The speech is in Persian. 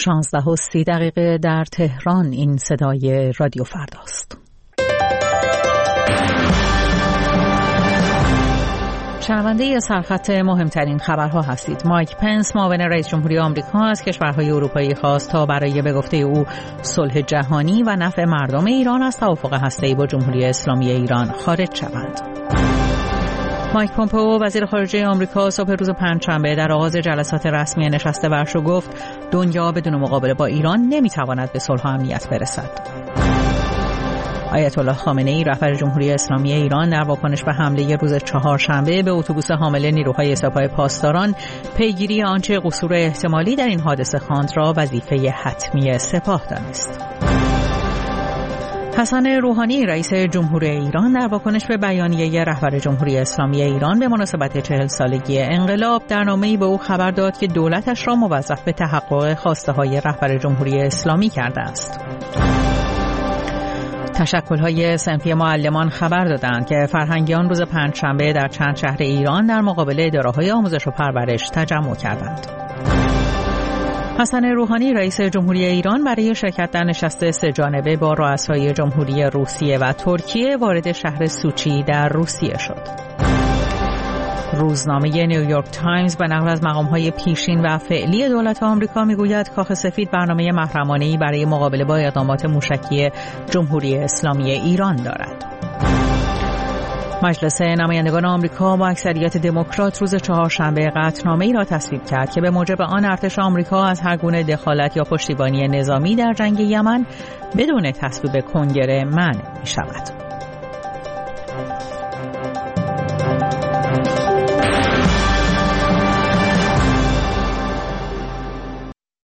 16:30 در تهران. این صدای رادیو فرداست. شنونده سرخط مهمترین خبرها هستید. مایک پنس معاون رئیس جمهوری آمریکا از کشورهای اروپایی خواست تا برای به گفته او صلح جهانی و نفع مردم ایران از توافق هسته‌ای با جمهوری اسلامی ایران خارج شوند. مایک پومپئو وزیر خارجه آمریکا صبح روز پنجشنبه در آغاز جلسات رسمی نشست ورشو گفت دنیا بدون مقابله با ایران نمیتواند به صلح و امنیت برسد. آیت الله خامنه‌ای رهبر جمهوری اسلامی ایران در واکنش به حمله روز چهارشنبه به اتوبوس حامل نیروهای سپاه پاسداران پیگیری آنچه قصور احتمالی در این حادثه خواند را وظیفه حتمی سپاه دانست. حسن روحانی رئیس جمهوری ایران در واکنش به بیانیه رهبر جمهوری اسلامی ایران به مناسبت 40 سالگی انقلاب در نامه‌ای به او خبر داد که دولتش را موظف به تحقق خواسته‌های رهبر جمهوری اسلامی کرده است. تشکل‌های صنفی معلمان خبر دادند که فرهنگیان روز پنجشنبه در چند شهر ایران در مقابل اداره‌های آموزش و پرورش تجمع کردند. حسن روحانی رئیس جمهوری ایران برای شرکت در نشست سه‌جانبه با رؤسای جمهوری روسیه و ترکیه وارد شهر سوچی در روسیه شد. روزنامه نیویورک تایمز به نقل از مقام‌های پیشین و فعلی دولت آمریکا می‌گوید کاخ سفید برنامه محرمانه‌ای برای مقابله با اقدامات موشکی جمهوری اسلامی ایران دارد. مجلس نمایندگان آمریکا با اکثریت دموکرات روز چهارشنبه قطعنامه‌ای را تصویب کرد که به موجب آن ارتش آمریکا از هر گونه دخالت یا پشتیبانی نظامی در جنگ یمن بدون تصویب کنگره منع می‌شود.